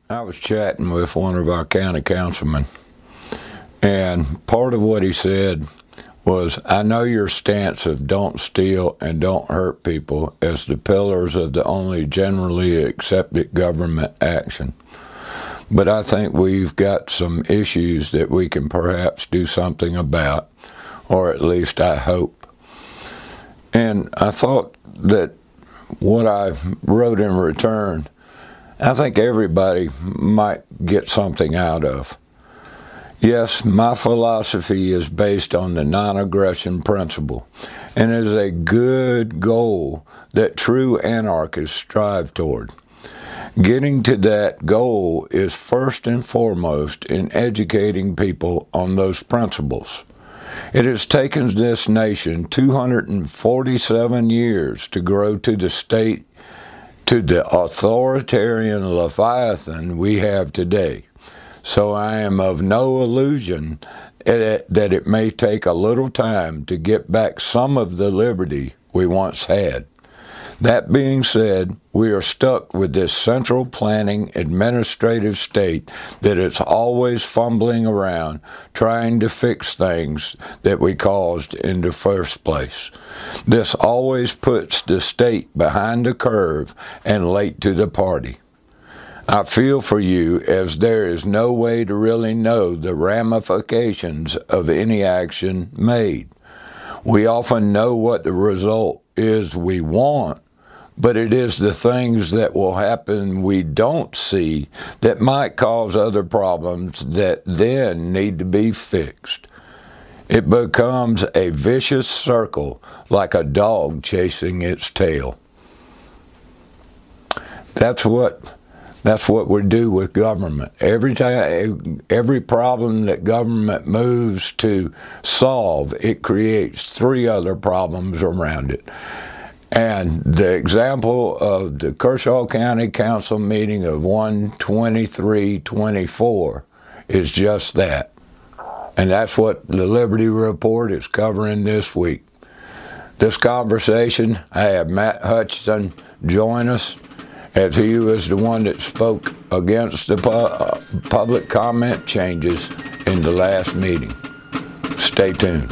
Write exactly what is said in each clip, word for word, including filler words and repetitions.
I was chatting with one of our county councilmen, and part of what he said was, I know your stance of don't steal and don't hurt people as the pillars of the only generally accepted government action. But I think we've got some issues that we can perhaps do something about, or at least I hope. And I thought that what I wrote in return, I think everybody might get something out of. Yes, my philosophy is based on the non-aggression principle, and it is a good goal that true anarchists strive toward. Getting to that goal is first and foremost in educating people on those principles. It has taken this nation two hundred forty-seven years to grow to the state, to the authoritarian Leviathan we have today. So I am of no illusion that it may take a little time to get back some of the liberty we once had. That being said, we are stuck with this central planning administrative state that is always fumbling around trying to fix things that we caused in the first place. This always puts the state behind the curve and late to the party. I feel for you, as there is no way to really know the ramifications of any action made. We often know what the result is we want, but it is the things that will happen we don't see that might cause other problems that then need to be fixed. It becomes a vicious circle, like a dog chasing its tail. That's what That's what we do with government. Every time, every problem that government moves to solve, it creates three other problems around it. And the example of the Kershaw County Council meeting of one twenty-three twenty-four is just that. And that's what the Liberty Report is covering this week. This conversation, I have Matt Hutchinson join us, as he was the one that spoke against the pu- uh, public comment changes in the last meeting. Stay tuned.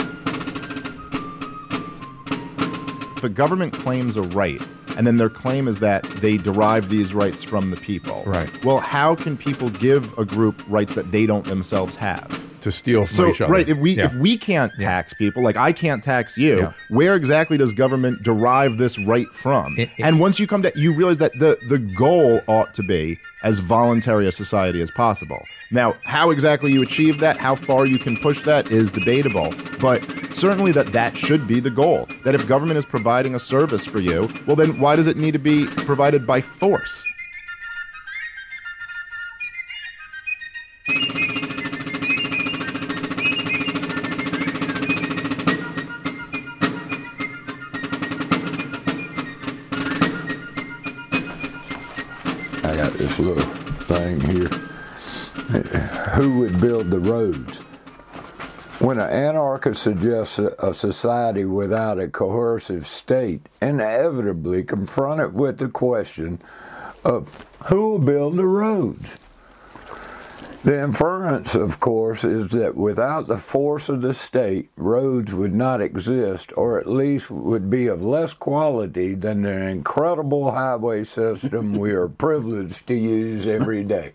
If a government claims a right, and then their claim is that they derive these rights from the people, right? Well, how can people give a group rights that they don't themselves have? To steal from so, each other. Right, if we yeah. if we can't tax yeah. people, like I can't tax you, yeah. where exactly does government derive this right from? It, it, and once you come to, you realize that the, the goal ought to be as voluntary a society as possible. Now, how exactly you achieve that, how far you can push that is debatable, but certainly that that should be the goal. That if government is providing a service for you, well then why does it need to be provided by force? I got this little thing here. Who would build the roads? When an anarchist suggests a society without a coercive state, inevitably confronted with the question of who will build the roads? The inference, of course, is that without the force of the state, roads would not exist, or at least would be of less quality than the incredible highway system we are privileged to use every day.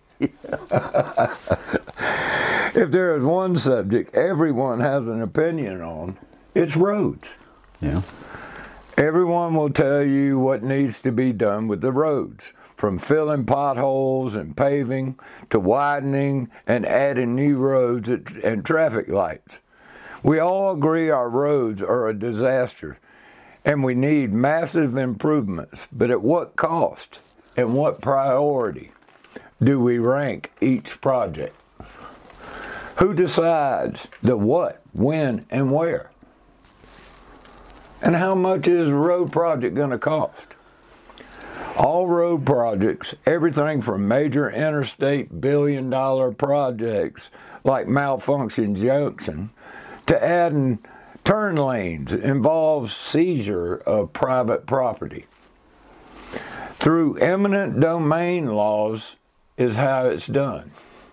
If there is one subject everyone has an opinion on, it's roads. Yeah. Everyone will tell you what needs to be done with the roads, from filling potholes and paving to widening and adding new roads and traffic lights. We all agree our roads are a disaster and we need massive improvements, but at what cost and what priority do we rank each project? Who decides the what, when, and where? And how much is a road project going to cost? All road projects, everything from major interstate billion-dollar projects like Malfunction Junction to adding turn lanes, involves seizure of private property. Through eminent domain laws, is how it's done,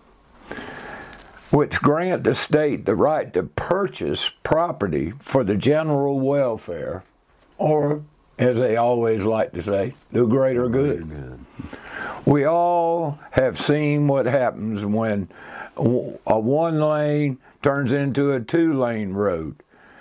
which grant the state the right to purchase property for the general welfare, or, as they always like to say, the greater good. good. We all have seen what happens when a one lane turns into a two lane road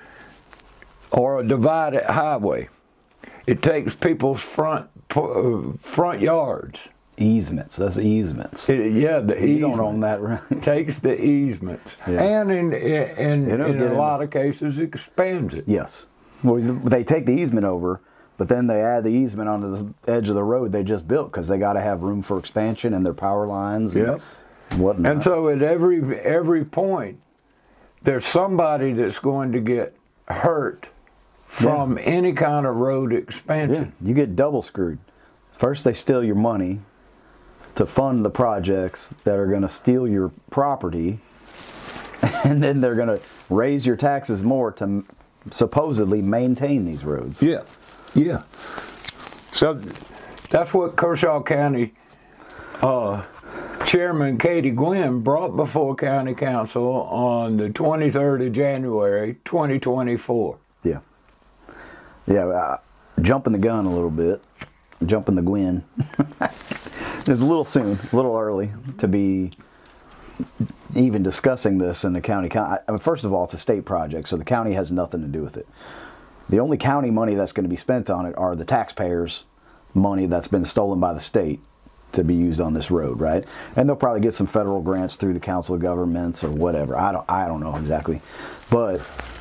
or a divided highway. It takes people's front front yards. Easements. That's easements. It, yeah, the you easement don't own that, right? Takes the easements, yeah. and in in, in, in a lot of cases expands it. Yes. Well, they take the easement over, but then they add the easement onto the edge of the road they just built because they got to have room for expansion and their power lines. And yep. whatnot. And so at every every point, there's somebody that's going to get hurt from yeah. any kind of road expansion. Yeah. You get double screwed. First, they steal your money to fund the projects that are going to steal your property, and then they're going to raise your taxes more to supposedly maintain these roads. Yeah, yeah. So that's what Kershaw County uh, Chairman Katie Gwynn brought before County Council on the twenty-third of January, twenty twenty-four. Yeah. Yeah, uh, jumping the gun a little bit, jumping the Gwynn. It was a little soon, a little early to be even discussing this in the county. I mean, first of all, it's a state project, so the county has nothing to do with it. The only county money that's going to be spent on it are the taxpayers' money that's been stolen by the state to be used on this road, right? And they'll probably get some federal grants through the Council of Governments or whatever. I don't, I don't know exactly, but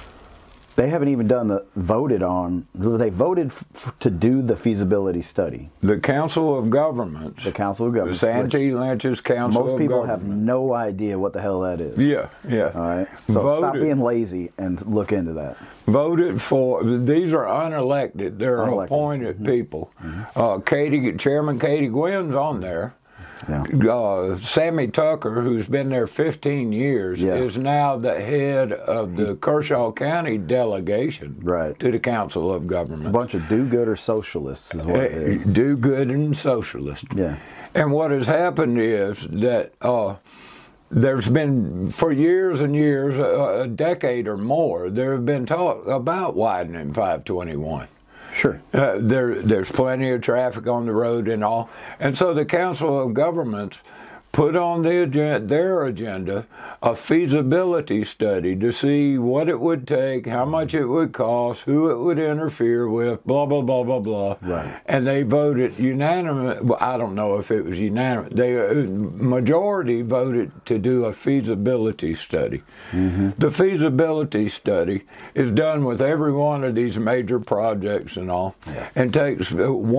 they haven't even done the voted on. They voted f- to do the feasibility study. The Council of Governments. The Council of Governments. Santee Lynch's Council of Governments. Most people have no idea what the hell that is. Yeah, yeah. All right. So voted, stop being lazy and look into that. Voted for. These are unelected. They're unelected. appointed Mm-hmm. people. Mm-hmm. Uh, Katie, Chairman Katie Gwynn's on there. Yeah. Uh, Sammy Tucker, who's been there fifteen years, yeah. is now the head of the Kershaw County delegation right. to the Council of Governments. It's a bunch of do-gooder socialists is what it is. Do-good and socialist. Yeah. And what has happened is that uh, there's been, for years and years, a, a decade or more, there have been talk about widening five twenty-one. Sure. Uh, there, there's plenty of traffic on the road and all. And so the Council of Governments put on the agenda, their agenda a feasibility study to see what it would take, how much it would cost, who it would interfere with, blah, blah, blah, blah, blah. Right. And they voted unanimous. Well, I don't know if it was unanimous. They uh, majority voted to do a feasibility study. Mm-hmm. The feasibility study is done with every one of these major projects and all, yeah. and takes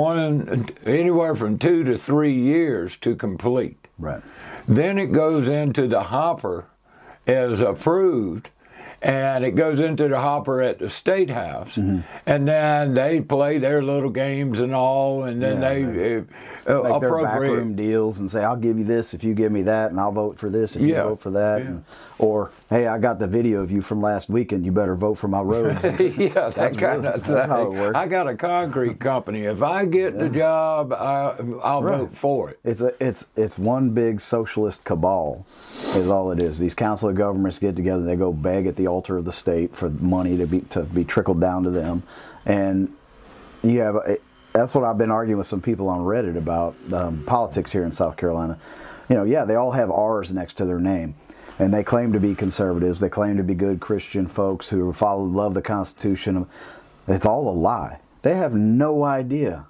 one anywhere from two to three years to complete. Right. Then it goes into the hopper as approved, and it goes into the hopper at the State House, mm-hmm. and then they play their little games and all, and then yeah, they right. uh, like appropriate their backroom deals and say, I'll give you this if you give me that, and I'll vote for this if yeah. you vote for that. Yeah. And, or, hey, I got the video of you from last weekend, you better vote for my roads. yeah, that's, that kind really, of that's how it works. I got a concrete company. If I get yeah. the job, I, I'll right. vote for it. It's a, it's it's one big socialist cabal, is all it is. These council of governments get together, they go beg at the altar of the state for money to be to be trickled down to them, and you have a, that's what I've been arguing with some people on Reddit about um, politics here in South Carolina. You know, yeah, they all have R's next to their name. And they claim to be conservatives. They claim to be good Christian folks who follow, love the Constitution. It's all a lie. They have no idea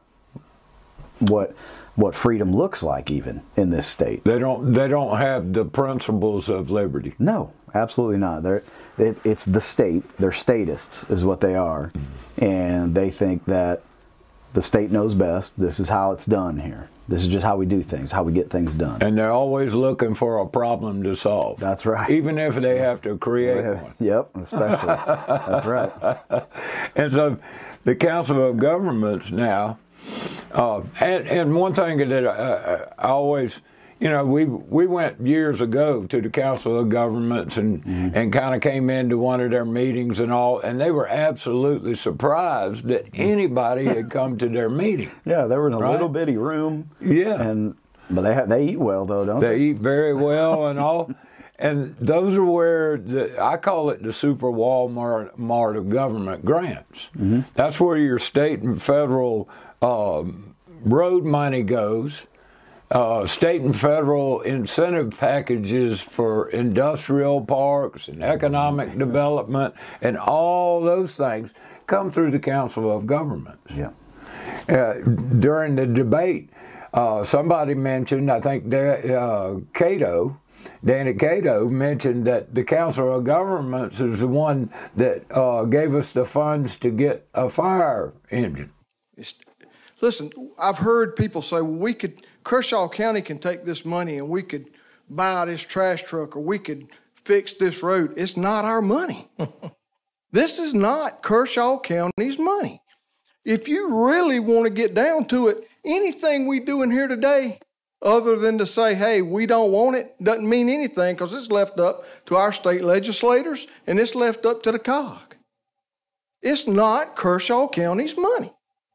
what what freedom looks like, even in this state. They don't. They don't have the principles of liberty. No, absolutely not. They're it, it's the state. They're statists, is what they are, mm-hmm. and they think that the state knows best. This is how it's done here. This is just how we do things, how we get things done. And they're always looking for a problem to solve. That's right. Even if they have to create one. Yep, especially. That's right. And so the Council of Governments now, uh, and, and one thing that I, I always, you know, we we went years ago to the Council of Governments and, mm-hmm. and kind of came into one of their meetings and all, and they were absolutely surprised that anybody had come to their meeting. Yeah, they were in a right? little bitty room. Yeah. And But they have, they eat well though, don't They they? eat very well and all. And those are where the, I call it the super Walmart mart of government grants. Mm-hmm. That's where your state and federal um, road money goes. Uh, state and federal incentive packages for industrial parks and economic development and all those things come through the Council of Governments. Yeah. Uh, during the debate, uh, somebody mentioned, I think De, uh, Cato, Danny Cato mentioned that the Council of Governments is the one that uh, gave us the funds to get a fire engine. It's, listen, I've heard people say, well, we could, Kershaw County can take this money and we could buy this trash truck or we could fix this road. It's not our money. This is not Kershaw County's money. If you really want to get down to it, anything we do in here today, other than to say, hey, we don't want it, doesn't mean anything because it's left up to our state legislators and it's left up to the C O G. It's not Kershaw County's money.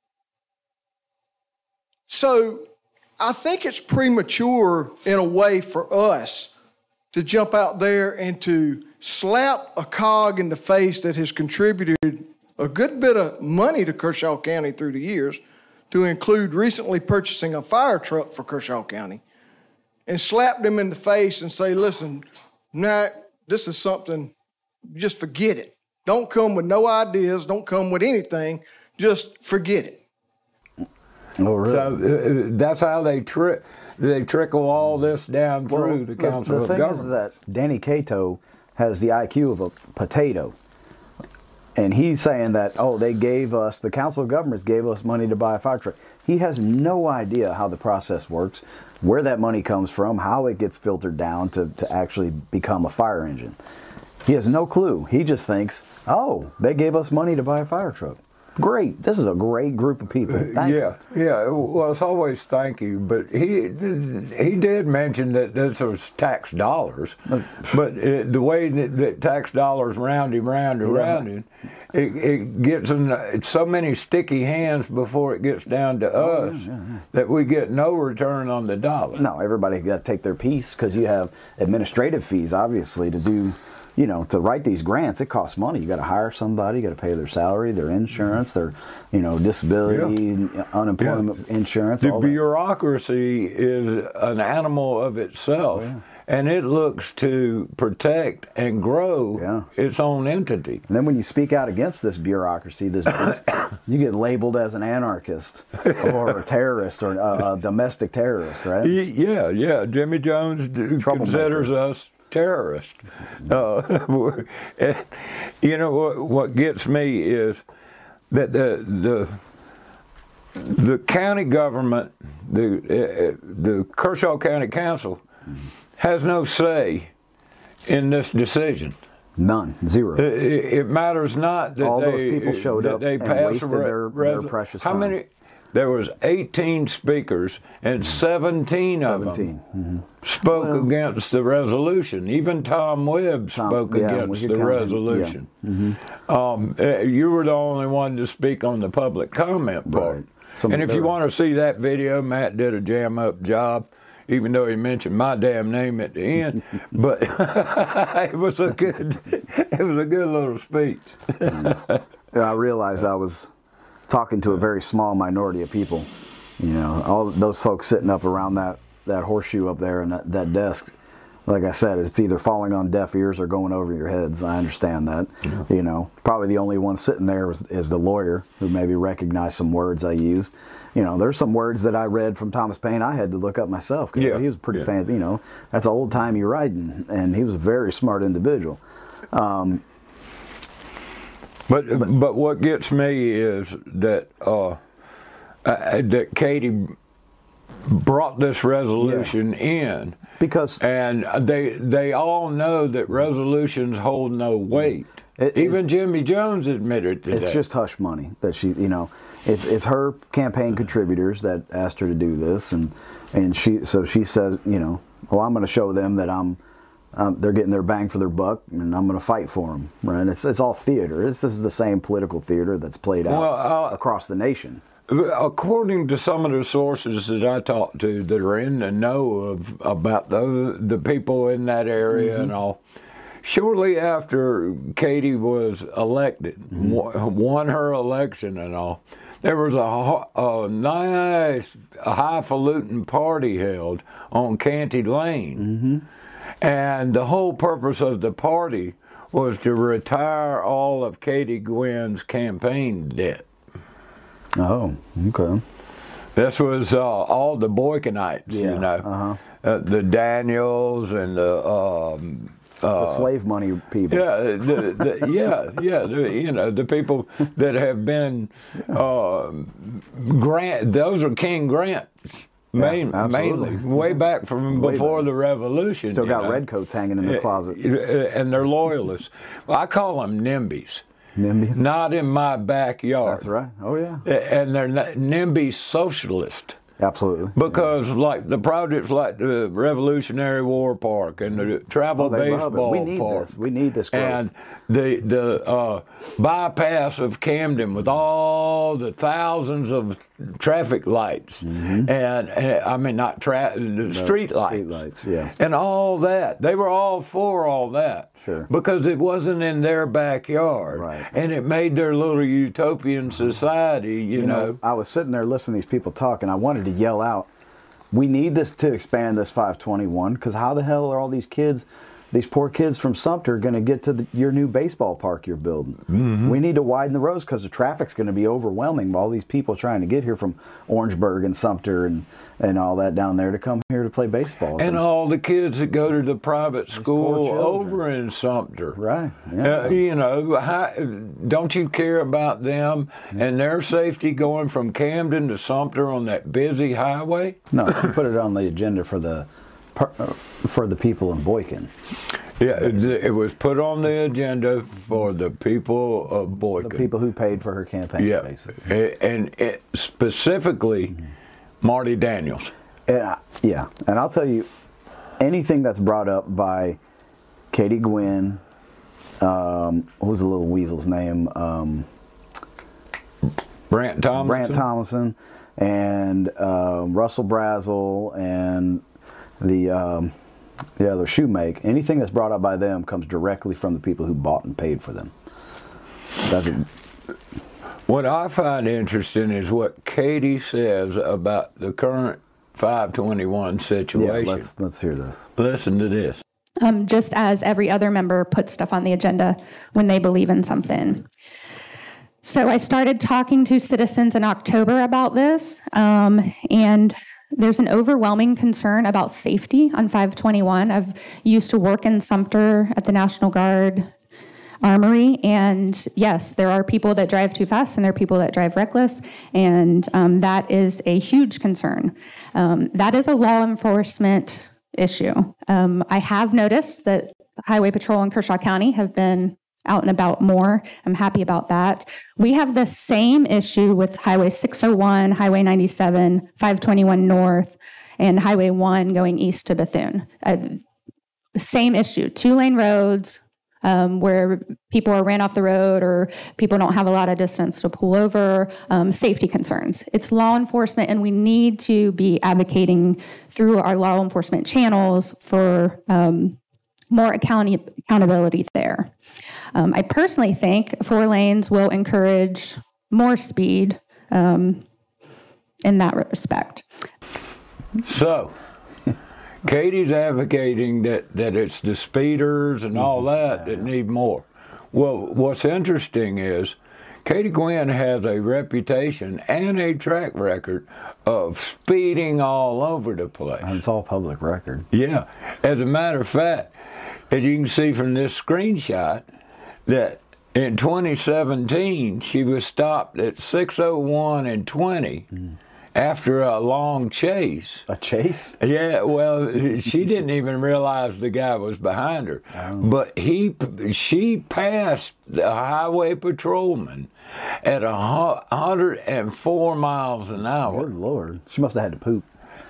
So I think it's premature in a way for us to jump out there and to slap a cog in the face that has contributed a good bit of money to Kershaw County through the years, to include recently purchasing a fire truck for Kershaw County, and slap them in the face and say, listen, nah, this is something, just forget it. Don't come with no ideas, don't come with anything, just forget it. Oh, really? So uh, that's how they tri- they trickle all this down through Well, the Council the, the of thing Government. is that Danny Cato has the I Q of a potato. And he's saying that, oh, they gave us, the Council of Governments gave us money to buy a fire truck. He has no idea how the process works, where that money comes from, how it gets filtered down to, to actually become a fire engine. He has no clue. He just thinks, oh, they gave us money to buy a fire truck. Great. This is a great group of people. Thank yeah, you. yeah. Well, it's always thank you, but he he did mention that this was tax dollars, but it, the way that, that tax dollars round him, round and round him, it, it gets in so many sticky hands before it gets down to us oh, yeah, yeah, yeah. that we get no return on the dollar. No, everybody got to take their piece because you have administrative fees, obviously, to do. You know, to write these grants, it costs money. You got to hire somebody, you got to pay their salary, their insurance, their, you know, disability, yeah. unemployment yeah. insurance. The all bureaucracy is an animal of itself, oh, yeah. and it looks to protect and grow yeah. its own entity. And then when you speak out against this bureaucracy, this you get labeled as an anarchist or a terrorist or a, a domestic terrorist, right? Yeah, yeah. Jimmy Jones considers us terrorist. Uh, you know what, what gets me is that the the the county government, the uh, the Kershaw County Council, has no say in this decision. None, zero. It, it matters not that all they, those people showed that up they and pass wasted re- their, res- their precious how time. many? There was eighteen speakers, and seventeen of seventeen. them mm-hmm. spoke well, against the resolution. Even Tom Webb Tom, spoke yeah, against the resolution. Yeah. Mm-hmm. um, you were the only one to speak on the public comment part. Right. Some and if you want to see that video, Matt did a jam-up job, even though he mentioned my damn name at the end. But it was a good, it was a good little speech. I realized I was talking to a very small minority of people. You know, all those folks sitting up around that, that horseshoe up there and that, that desk. Like I said, it's either falling on deaf ears or going over your heads. I understand that. Yeah. You know, probably the only one sitting there is, is the lawyer who maybe recognized some words I used. You know, there's some words that I read from Thomas Paine I had to look up myself because yeah. he was pretty yeah. fancy. You know, that's old-timey writing, and he was a very smart individual. Um, But, but but what gets me is that uh, uh, that Katie brought this resolution yeah. in because and they they all know that resolutions hold no weight. It, Even it, Jimmy Jones admitted today. It's just hush money that she, you know, it's it's her campaign contributors that asked her to do this, and and she so she says, you know, well, I'm going to show them that I'm. Um, they're getting their bang for their buck, and I'm going to fight for them. Right? It's it's all theater. It's, this is the same political theater that's played out well, uh, across the nation. according to some of the sources that I talked to that are in the know of about the the people in that area mm-hmm. and all, shortly after Katie was elected, mm-hmm. won, won her election and all, there was a, a nice a highfalutin party held on Canty Lane, mm-hmm. and the whole purpose of the party was to retire all of Katie Gwynn's campaign debt. Oh, okay. This was uh, all the Boykinites, yeah, you know, uh-huh. uh, the Daniels and the um, uh, the slave money people. Yeah, the, the, yeah, yeah. The, you know, the people that have been uh, Grant. Those are King Grants. Main, yeah, mainly, way back from way before back. the Revolution. Still got know. redcoats hanging in the closet. And they're loyalists. Well, I call them NIMBYs. NIMBY? Not in my backyard. That's right. Oh, yeah. And they're not, NIMBY socialist. Absolutely. Because, yeah. like, the projects like the Revolutionary War Park and the Travel oh, Baseball we need Park. This. We need this growth. And the, the uh, bypass of Camden with all the thousands of traffic lights. Mm-hmm. And, and, I mean, not tra- the no, street lights. Street lights, yeah. And all that. They were all for all that. Sure. Because it wasn't in their backyard. Right. And it made their little utopian society, you, you know. know. I was sitting there listening to these people talk, and I wanted to yell out, we need this to expand this five twenty-one, because how the hell are all these kids, these poor kids from Sumter, going to get to the, your new baseball park you're building? Mm-hmm. We need to widen the roads because the traffic's going to be overwhelming by all these people trying to get here from Orangeburg and Sumter and, and all that down there to come here to play baseball. And, and all the kids that go to the private school poor over in Sumter. Right. Yeah. Uh, you know, how, don't you care about them yeah. and their safety going from Camden to Sumter on that busy highway? No, you put it on the agenda for the for the people in Boykin. Yeah, it, it was put on the agenda for the people of Boykin. The people who paid for her campaign, yeah. basically. And it, specifically, mm-hmm. Marty Daniels. And I, yeah, and I'll tell you, anything that's brought up by Katie Gwynn, um, what was the little weasel's name? Um, Brant Thomason. Brant Thomason, and uh, Russell Brazel, and the um, the other Shoemake. Anything that's brought up by them comes directly from the people who bought and paid for them. That's a, What I find interesting is what Katie says about the current five twenty-one situation. Yeah, let's, let's hear this. Listen to this. Um, just as every other member puts stuff on the agenda when they believe in something. So I started talking to citizens in October about this, um, and there's an overwhelming concern about safety on five twenty-one. I've used to work in Sumter at the National Guard Armory, and yes, there are people that drive too fast and there are people that drive reckless, and um, that is a huge concern. Um, that is a law enforcement issue. Um, I have noticed that Highway Patrol in Kershaw County have been out and about more. I'm happy about that. We have the same issue with Highway six oh one, Highway ninety-seven, five twenty-one North, and Highway one going east to Bethune. Uh, same issue, two-lane roads, Um, where people are ran off the road or people don't have a lot of distance to pull over, um, safety concerns. It's law enforcement, and we need to be advocating through our law enforcement channels for um, more account- accountability there. Um, I personally think four lanes will encourage more speed um, in that respect. So, Katie's advocating that, that it's the speeders and all that that need more. Well, what's interesting is Katie Gwynn has a reputation and a track record of speeding all over the place. And it's all public record. Yeah. As a matter of fact, as you can see from this screenshot, that in twenty seventeen, she was stopped at six oh one and twenty. Mm. After a long chase. A chase? Yeah, well, she didn't even realize the guy was behind her. Oh. But he, she passed the highway patrolman at one hundred four miles an hour. Good Lord. She must have had to poop.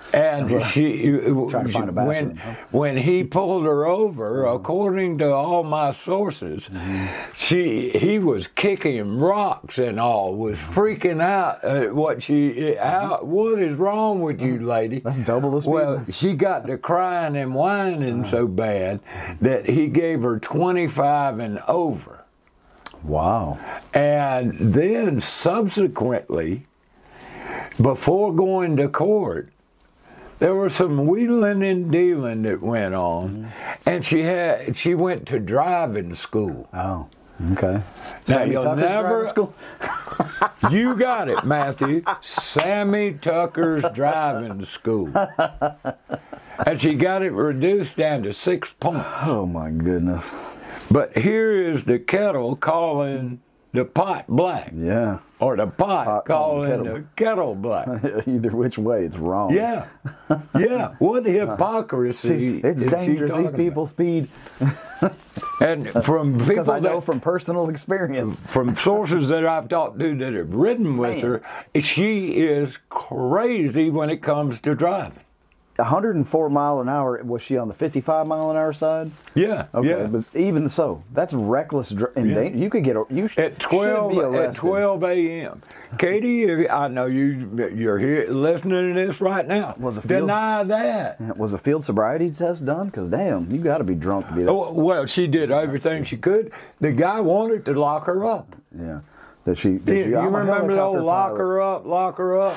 And she, Trying to find a when, bathroom, huh? when he pulled her over, according to all my sources, Mm-hmm. she he was kicking rocks and all, was freaking out at what she, how, what is wrong with you, lady? That's double the speed. Well, she got to crying and whining so bad that he gave her twenty-five and over. Wow. And then subsequently, before going to court, there was some wheeling and dealing that went on, and she had she went to driving school. Oh, okay. Now Sammy you'll Tucker's never, driving school? you got it, Matthew. Sammy Tucker's driving school, and she got it reduced down to six points. Oh my goodness. But here is the kettle calling the pot black, Yeah. or the pot, Pot calling calling the the kettle black. Either which way, it's wrong. Yeah, yeah. What hypocrisy It's is she dangerous. talking These people speed. about? And from Because people I know that, from personal experience. from sources that I've talked to that have ridden with Man. her, she is crazy when it comes to driving. one hundred four mile an hour. Was she on the fifty-five mile an hour side? Yeah, Okay, yeah. but even so, that's reckless. Dr- and Yeah. they- you could get a, you sh- At twelve should be at arrested. twelve a m Katie, if- I know you you're here listening to this right now. Was a field- Deny that. Was a field sobriety test done? Because damn, you got to be drunk to be that. Oh, well, she did everything she could. The guy wanted to lock her up. Yeah, that she. That You, she you I'm a remember the old helicopter lock pilot. her up, lock her up?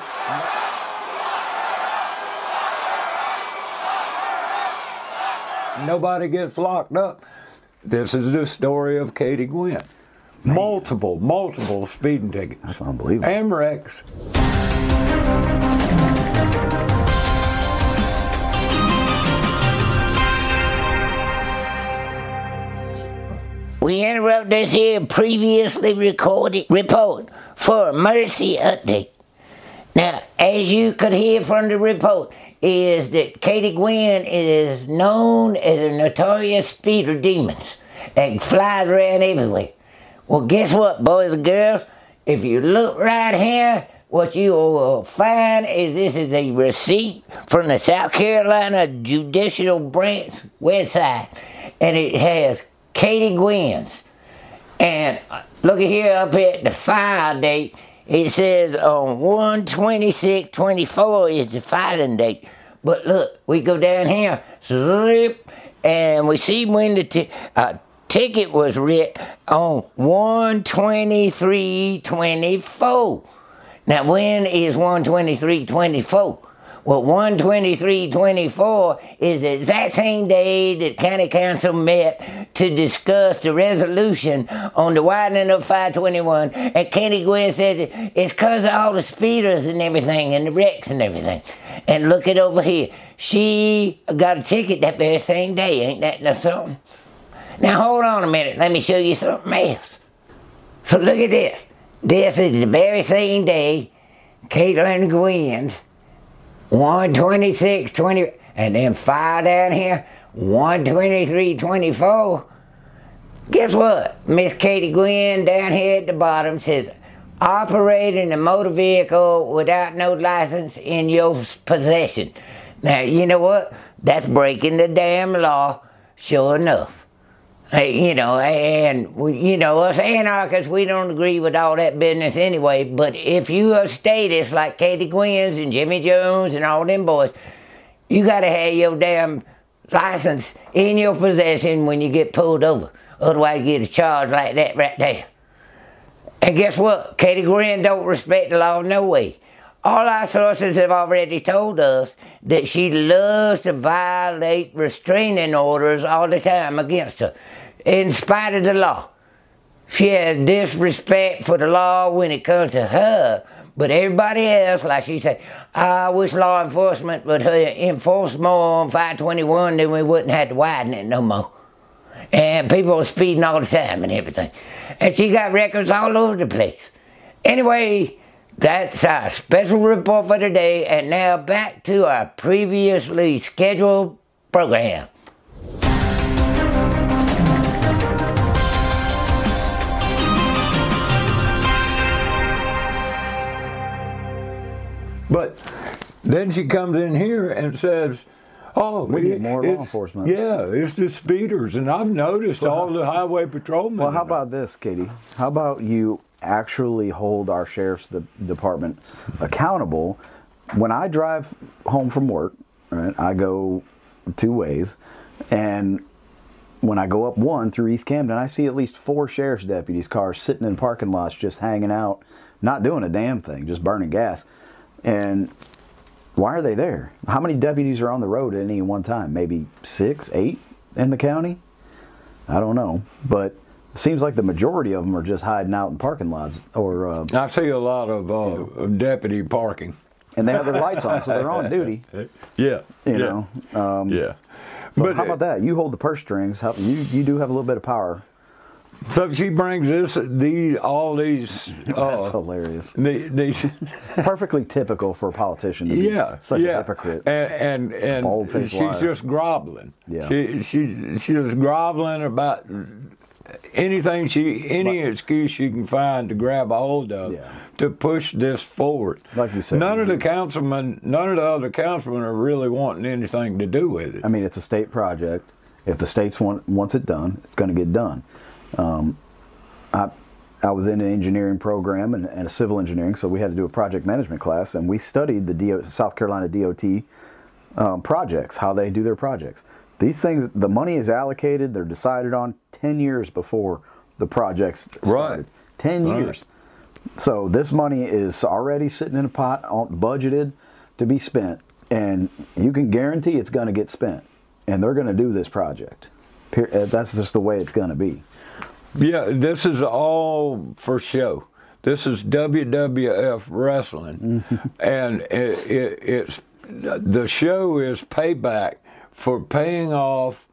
Nobody gets locked up. This is the story of Katie Gwynn. Multiple, multiple speeding tickets. That's unbelievable. And wrecks. We interrupt this here previously recorded report for a Mercy update. Now, as you could hear from the report, is that Katie Gwynn is known as a notorious speeder demons that flies around everywhere. Well, guess what, boys and girls? If you look right here, what you will find is this is a receipt from the South Carolina Judicial Branch website, and it has Katie Gwynn's. And look at here up at the file date. It says on one twenty-six twenty-four is the filing date. But look, we go down here, zip, and we see when the t- uh, ticket was writ on one twenty-three twenty-four. Now, when is one twenty-three twenty-four? Well, one twenty-three twenty-four is the exact same day that County Council met to discuss the resolution on the widening of five twenty-one, and Katie Gwynn says it's because of all the speeders and everything, and the wrecks and everything. And look it over here. She got a ticket that very same day. Ain't that no something? Now, hold on a minute. Let me show you something else. So look at this. This is the very same day Caitlin Gwynn's one twenty-six twenty, and then file down here, one twenty-three twenty-four. Guess what? Miss Katie Gwynn down here at the bottom says, operating a motor vehicle without no license in your possession. Now, you know what? That's breaking the damn law, sure enough. Hey, you know, and, we, you know, us anarchists, we don't agree with all that business anyway, but if you are statists like Katie Gwynn's and Jimmy Jones and all them boys, you gotta have your damn license in your possession when you get pulled over. Otherwise you get a charge like that right there. And guess what? Katie Gwynn don't respect the law no way. All our sources have already told us that she loves to violate restraining orders all the time against her, in spite of the law. She has disrespect for the law when it comes to her, but everybody else, like she said, I wish law enforcement would enforce more on five twenty-one, then we wouldn't have to widen it no more. And people are speeding all the time and everything. And she got records all over the place. Anyway, that's our special report for today, and now back to our previously scheduled program. But Then she comes in here and says, oh, We need it- more law it's- enforcement. Yeah, it's the speeders. And I've noticed all the highway patrolmen. Well, how about this, Katie? How about you actually hold our sheriff's de- department accountable? When I drive home from work, right, I go two ways, and when I go up one through East Camden, I see at least four sheriff's deputies' cars sitting in parking lots just hanging out, not doing a damn thing, just burning gas. And why are they there? How many deputies are on the road at any one time? Maybe six, eight in the county? I don't know. But it seems like the majority of them are just hiding out in parking lots. or uh, I see a lot of uh, deputy parking. And they have their lights on, so they're on duty. Yeah. You yeah. know. Um, Yeah. So But how about that? You hold the purse strings. How, you you do have a little bit of power. So she brings this, these, all these, That's uh, hilarious. the- these, Perfectly typical for a politician to yeah, be such yeah. a hypocrite. And and, and Bold-faced she's liar. just groveling. Yeah. She she she's groveling about anything she any excuse she can find to grab a hold of Yeah. to push this forward. Like you said. none of the councilmen, none of the other councilmen are really wanting anything to do with it. I mean, it's a state project. If the states want wants it done, it's going to get done. Um, I I was in an engineering program and, and a civil engineering, so we had to do a project management class, and we studied the D O, South Carolina D O T um, projects, how they do their projects. These things, the money is allocated, they're decided on ten years before the projects started. Right. ten Right. years. So this money is already sitting in a pot, all- budgeted to be spent, and you can guarantee it's going to get spent, and they're going to do this project. Per- uh, That's just the way it's going to be. Yeah, this is all for show. This is W W F wrestling, and it, it, it's the show is payback for paying off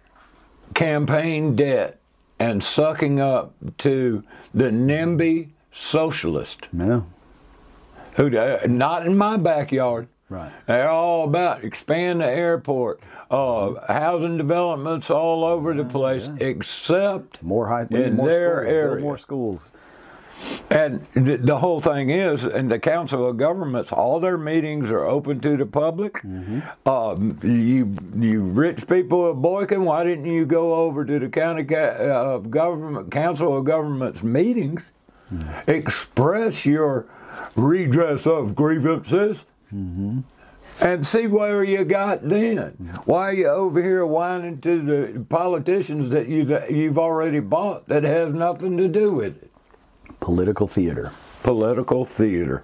campaign debt and sucking up to the NIMBY socialist, Yeah. who not in my backyard. Right. They're all about expand the airport, uh, housing developments all over the place, except More high, we need in more their schools, build area. more schools. And the, the whole thing is, in the Council of Governments, all their meetings are open to the public. Mm-hmm. Um, you, you rich people of Boykin, why didn't you go over to the County ca- uh, of Government Council of Governments meetings, Mm-hmm. express your redress of grievances, Mm-hmm. and see where you got then? Why are you over here whining to the politicians that you that you've already bought that has nothing to do with it? Political theater. Political theater.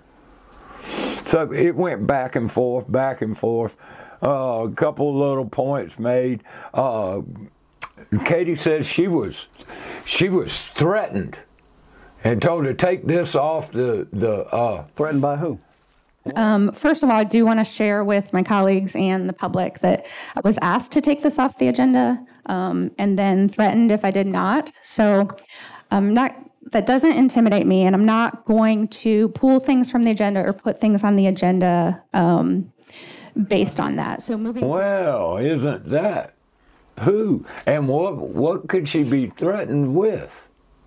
So it went back and forth, back and forth. Uh, a couple of little points made. Uh, Katie says she was she was threatened and told to take this off the the. Uh, Threatened by who? Um, first of all, I do want to share with my colleagues and the public that I was asked to take this off the agenda, um, and then threatened if I did not. So I'm not, that doesn't intimidate me, and I'm not going to pull things from the agenda or put things on the agenda um, based on that. So moving forward. well, isn't that who and what? What could she be threatened with?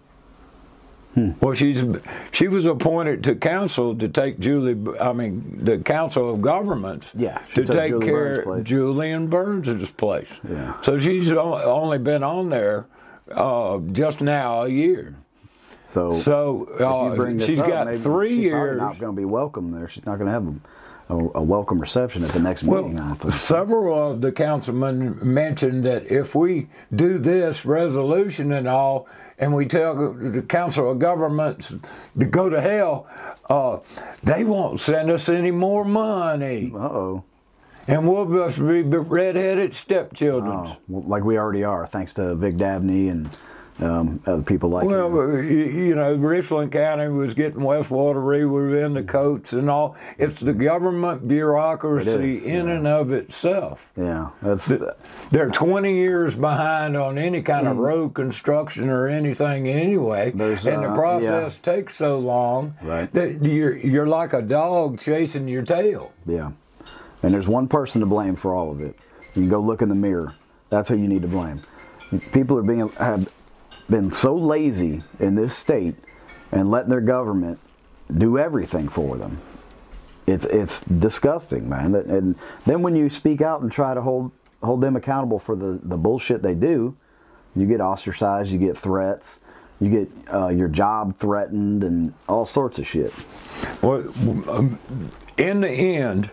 Hmm. Well, she's she was appointed to council to take Julie. I mean, the Council of Governments. Yeah, she to took take Julie care Burns' place. of Julian Burns' place. Yeah. So she's o- only been on there uh, just now a year. So, So if uh, you bring this she's up, got maybe three she's probably years. not going to be welcome there. She's not going to have a, a, a welcome reception at the next meeting. I don't Well, think. several of the councilmen mentioned that if we do this resolution and all, and we tell the Council of Governments to go to hell, uh, they won't send us any more money. Uh-oh. And we'll just be red-headed stepchildren. Oh, well, like we already are, thanks to Vic Dabney and um, other people like Well, him. uh, you you know, Richland County was getting Westwater, we were in the coats and all. It's the government bureaucracy It is, in yeah. and of itself. Yeah, that's They're twenty years behind on any kind of road construction or anything anyway, There's, and the uh, process takes so long Right. that you're you're like a dog chasing your tail. yeah. And there's one person to blame for all of it. You can go look in the mirror. That's who you need to blame. People are being have been so lazy in this state and letting their government do everything for them. It's it's disgusting, man. And then when you speak out and try to hold hold them accountable for the, the bullshit they do, you get ostracized, you get threats, you get uh, your job threatened, and all sorts of shit. Well, um, in the end,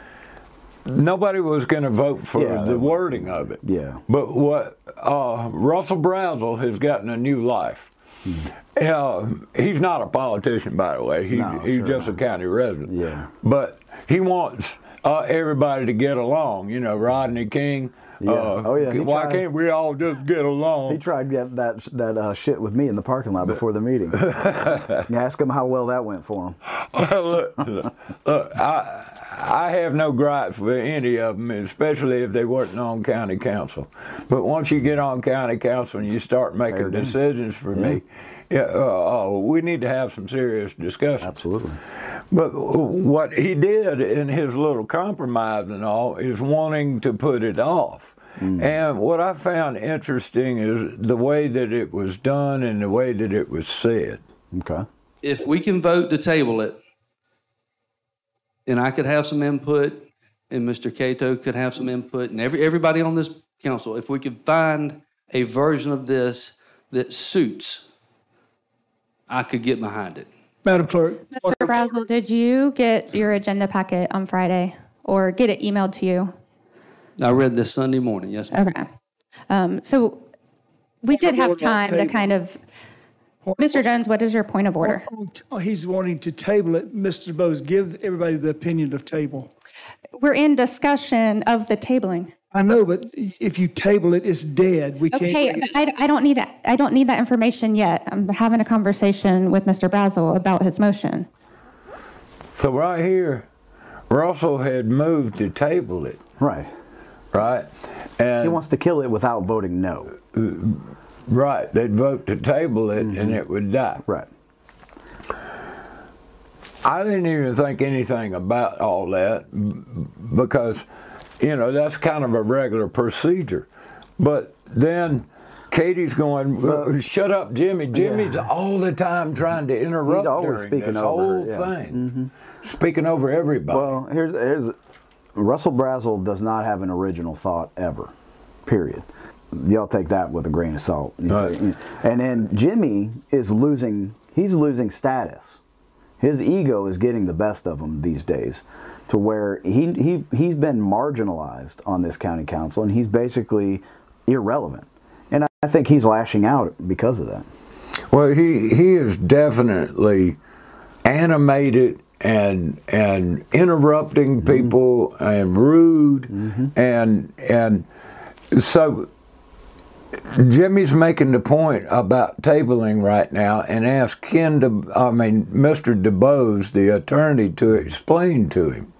nobody was going to vote for Yeah, the wording of it. Yeah. But what uh, Russell Brazel has gotten a new life. Uh, he's not a politician, by the way. He, No, he's sure just not. a county resident. Yeah. But he wants uh, everybody to get along. You know, Rodney King. Yeah. Uh, Oh, yeah, he Why tried. can't we all just get along? He tried to get that that uh, shit with me in the parking lot before the meeting. You ask him how well that went for him. look, look, look, I I have no gripes with any of them, especially if they weren't on county council. But once you get on county council and you start making Fair game. decisions for me, yeah, uh, uh, we need to have some serious discussion. Absolutely. But what he did in his little compromise and all is wanting to put it off. Mm. And what I found interesting is the way that it was done and the way that it was said. Okay. If we can vote to table it, and I could have some input, and Mister Cato could have some input, and every everybody on this council, if we could find a version of this that suits, I could get behind it. Madam Clerk. Mister Brazel, did you get your agenda packet on Friday or get it emailed to you? I read this Sunday morning, yes, ma'am. Okay. Um, so we did have time to kind of, Mister Jones, what is your point of order? Oh, he's wanting to table it. Mister Bose, give everybody the opinion of table. We're in discussion of the tabling. I know, but if you table it, it's dead. We can't. Okay, bring but it- I, I don't need that. I don't need that information yet. I'm having a conversation with Mister Brazel about his motion. So right here, Russell had moved to table it, Right. right? And He wants to kill it without voting no. right, they'd vote to table it Mm-hmm. and it would die. Right. I didn't even think anything about all that b- because, you know, that's kind of a regular procedure. But then Katie's going, "Uh, shut up, Jimmy. Jimmy's all the time trying to interrupt He's always during speaking this over her, whole yeah. thing, speaking over everybody. Well, here's here's Russell Brazel does not have an original thought ever. Period. Y'all take that with a grain of salt. Right. And then Jimmy is losing. He's losing status. His ego is getting the best of him these days, to where he he he's been marginalized on this county council, and he's basically irrelevant. And I, I think he's lashing out because of that. Well, he he is definitely animated and and interrupting people and rude and and so Jimmy's making the point about tabling right now and ask Ken De, I mean Mister DeBose, the attorney, to explain to him.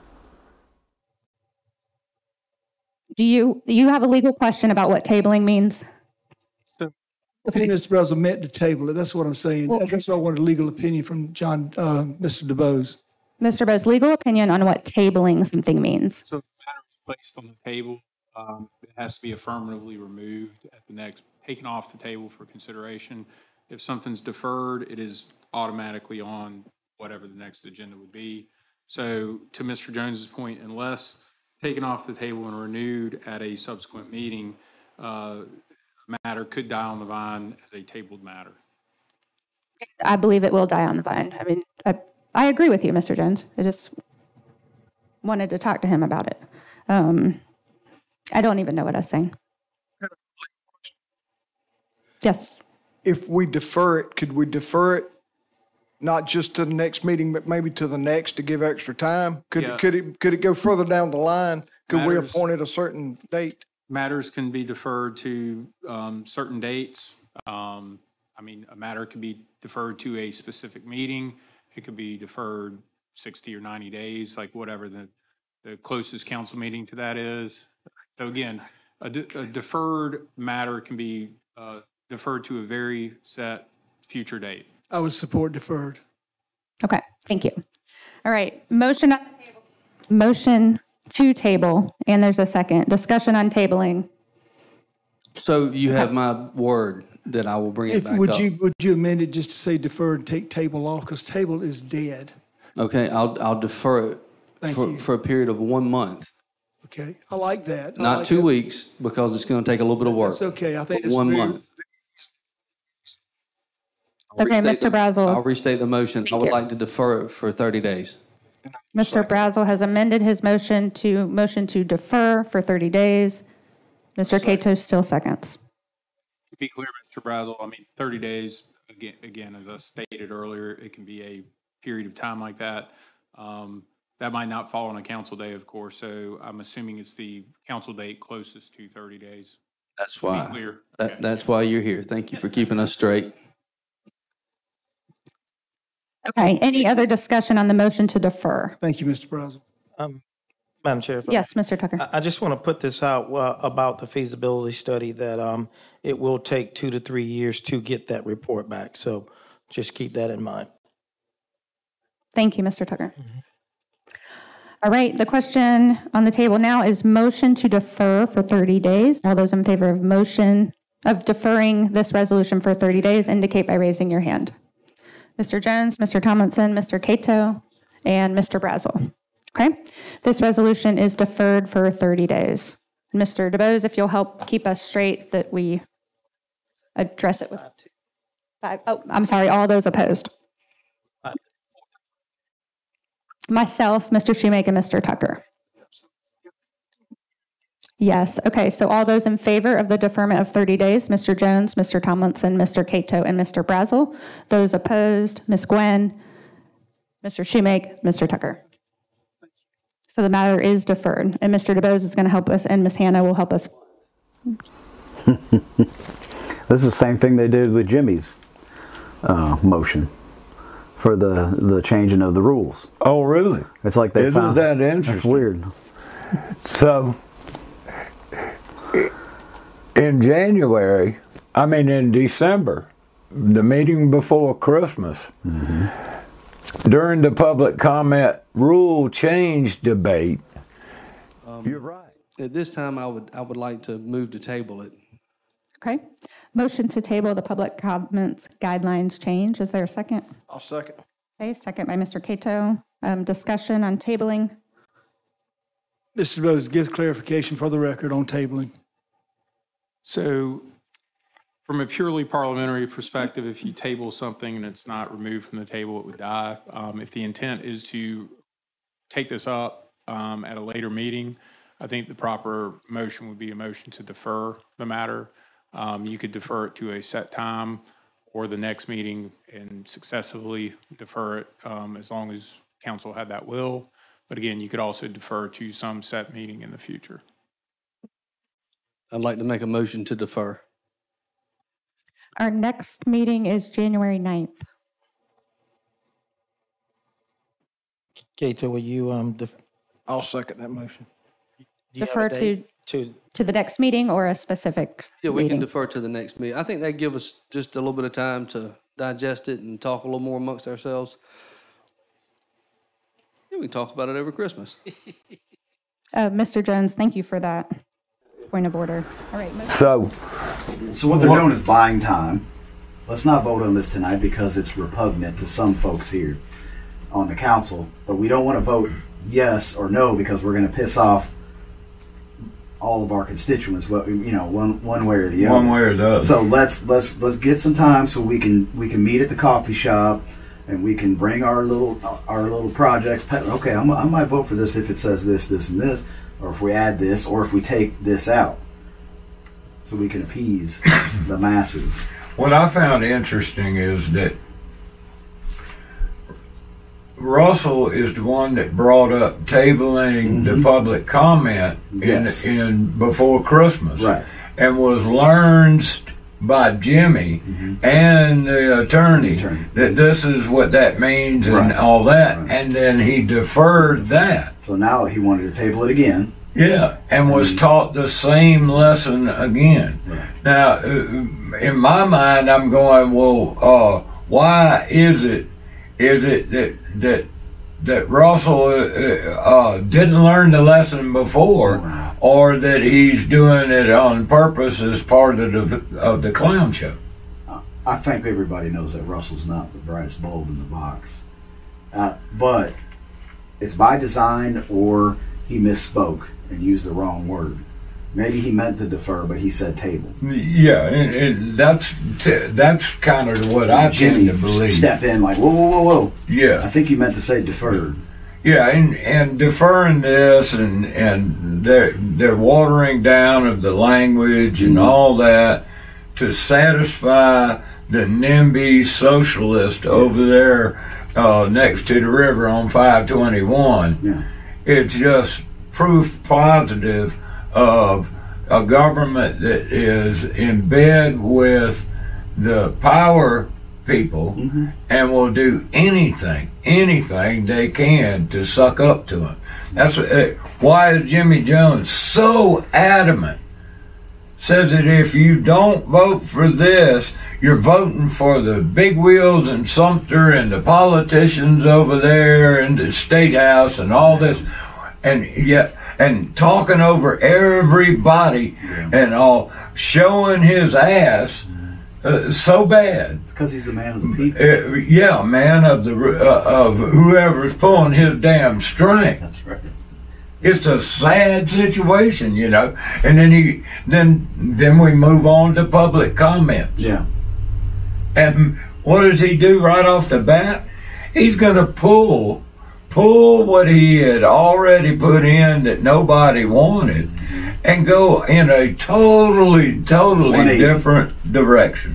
Do you, you have a legal question about what tabling means? I think Mister Brazel meant to table it. That's what I'm saying. Well- That's why I wanted a legal opinion from John, uh, Mister DeBose. Mister Bose, legal opinion on what tabling something means. So if the matter is placed on the table, um, it has to be affirmatively removed at the next, taken off the table for consideration. If something's deferred, it is automatically on whatever the next agenda would be. So to Mister Jones's point, unless taken off the table and renewed at a subsequent meeting, uh, matter could die on the vine as a tabled matter. I believe it will die on the vine. I mean, I, I agree with you, Mister Jones. I just wanted to talk to him about it. Um, I don't even know what I was saying. Yes. If we defer it, could we defer it not just to the next meeting, but maybe to the next to give extra time? Could Yeah. it, could it, could it go further down the line? Could we Matters- appoint at a certain date? Matters can be deferred to um, certain dates. Um, I mean, a matter could be deferred to a specific meeting. It could be deferred sixty or ninety days, like whatever the, the closest council meeting to that is. So again, a, de- a deferred matter can be uh, deferred to a very set future date. I would support deferred. Okay, thank you. All right, motion on the table. Motion to table, and there's a second. Discussion on tabling. So you have my word that I will bring it If, back would up. you, would you amend it just to say deferred and take table off? Because table is dead. Okay, I'll, I'll defer it Thank for, you. for a period of one month. Okay, I like that. I Not like two that. weeks, because it's gonna take a little bit of work. That's okay. I think But it's one very- month. I'll Okay, restate Mister the- Brazel. I'll restate the motion. I would like to defer it for thirty days. Mister Brazel has amended his motion to motion to defer for thirty days. Mister Cato still seconds. To be clear, Mister Brazel, I mean, thirty days, again, again, as I stated earlier, it can be a period of time like that. Um, That might not fall on a council day, of course, so I'm assuming it's the council date closest to thirty days. That's To be why, clear. that, Okay. that's why you're here. Thank you for keeping us straight. Okay, any other discussion on the motion to defer? Thank you, Mister Brazel. Um, Madam Chair. if I- Yes, Mister Tucker. I, I just want to put this out uh, about the feasibility study that um, it will take two to three years to get that report back. So just keep that in mind. Thank you, Mister Tucker. All right, the question on the table now is motion to defer for thirty days. All those in favor of motion of deferring this resolution for thirty days indicate by raising your hand. Mister Jones, Mister Tomlinson, Mister Cato, and Mister Brazel. Okay, this resolution is deferred for thirty days. Mister DeBose, if you'll help keep us straight so that we address it with five. Oh, I'm sorry, all those opposed. Myself, Mister Shoemaker, and Mister Tucker. Yes, okay, so all those in favor of the deferment of thirty days, Mister Jones, Mister Tomlinson, Mister Cato, and Mister Brazel. Those opposed, Miz Gwen, Mister Shoemaker, Mister Tucker. So the matter is deferred, and Mister DeBose is going to help us, and Miz Hannah will help us. This is the same thing they did with Jimmy's uh, motion for the the changing of the rules. Oh, really? It's like they Isn't found, that That's interesting? weird. So, in January, I mean in December, the meeting before Christmas, during the public comment rule change debate, you're right. At this time, I would, I would like to move to table it. Okay, motion to table the public comments guidelines change. Is there a second? I'll second. Okay, second by Mister Cato. Um, discussion on tabling. Mister DeBose, give clarification for the record on tabling. So from a purely parliamentary perspective, if you table something and it's not removed from the table, it would die. Um, if the intent is to take this up um, at a later meeting, I think the proper motion would be a motion to defer the matter. Um, you could defer it to a set time or the next meeting and successively defer it um, as long as council had that will. But again, you could also defer to some set meeting in the future. I'd like to make a motion to defer. Our next meeting is January ninth. Kato, will you um, def- I'll second that motion. do you have a Defer date to, to to the next meeting or a specific Yeah, we can meeting? defer to the next meeting. I think that give us just a little bit of time to digest it and talk a little more amongst ourselves. Yeah, we can talk about it over Christmas. Uh, Mister Jones, thank you for that point of order. All right. mo- So, So what they're doing is buying time. Let's not vote on this tonight because it's repugnant to some folks here on the council. But we don't want to vote yes or no because we're going to piss off all of our constituents. Well, you know, one one way or the other. one way or the other. So let's let's let's get some time so we can we can meet at the coffee shop and we can bring our little our little projects. Okay, I'm, I might vote for this if it says this, this, and this, or if we add this, or if we take this out, so we can appease the masses. what I found interesting is that Russell is the one that brought up tabling the public comment in, Yes. in before Christmas, Right. and was learned by Jimmy and the attorney, The attorney. that this is what that means and Right. all that, Right. and then he deferred that. So now he wanted to table it again. Yeah, and was taught the same lesson again. Right. Now, uh, in my mind, I'm going, well, uh, why is it? Is it that that that Russell uh, uh, didn't learn the lesson before, Right. or that he's doing it on purpose as part of the of the clown show? I think everybody knows that Russell's not the brightest bulb in the box. Uh, but it's by design, or he misspoke and used the wrong word. Maybe he meant to defer, but he said table. Yeah, and, and that's that's kind of what I Jimmy tend to believe. Step in like, whoa, whoa, whoa, whoa. Yeah, I think you meant to say deferred. Yeah, and, and deferring this, and and they're they're watering down of the language and all that to satisfy the NIMBY socialist over there uh, next to the river on five twenty-one. Yeah. It's just proof positive of a government that is in bed with the power people mm-hmm. and will do anything, anything they can to suck up to them. That's uh, why is Jimmy Jones so adamant. Says that if you don't vote for this, you're voting for the big wheels in Sumter and the politicians over there and the State House and all this, and yet and talking over everybody yeah. and all, showing his ass uh, so bad. Because he's the man of the people. Uh, yeah, man of the uh, of whoever's pulling his damn string. That's right. It's a sad situation, you know. And then he, then then we move on to public comments. Yeah. And what does he do right off the bat? He's going to pull, pull what he had already put in that nobody wanted, and go in a totally, totally different direction.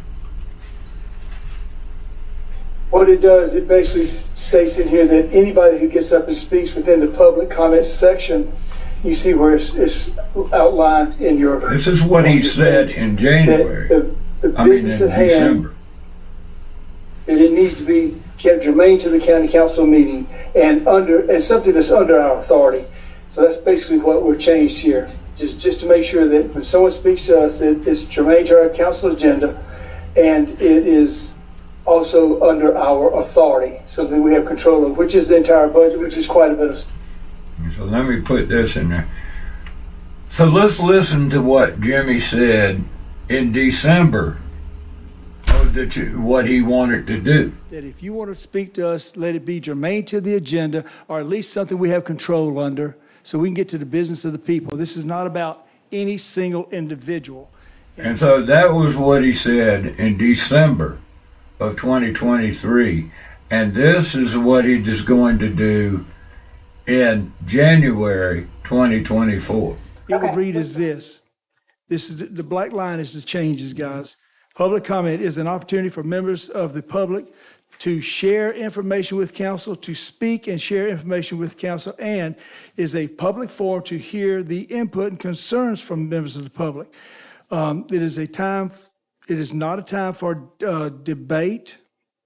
What it does, it basically states in here that anybody who gets up and speaks within the public comment section, you see where it's, it's outlined in your... This is what he said in January. The, the I mean, in at hand, December. That it needs to be kept germane to the county council meeting and under and something that's under our authority. So that's basically what we're changed here. Just just to make sure that when someone speaks to us, that it's germane to our council agenda, and it is also under our authority, something we have control of, which is the entire budget, which is quite a bit of. So let me put this in there. So let's listen to what Jimmy said in December, that you, what he wanted to do. That if you want to speak to us, let it be germane to the agenda, or at least something we have control under, so we can get to the business of the people. This is not about any single individual. And so that was what he said in December of twenty twenty-three. And this is what he is going to do in January twenty twenty-four. It would read as this. This is the, the black line is the changes, guys. Public comment is an opportunity for members of the public to share information with council, to speak and share information with council, and is a public forum to hear the input and concerns from members of the public. Um, it is a time, it is not a time for uh, debate,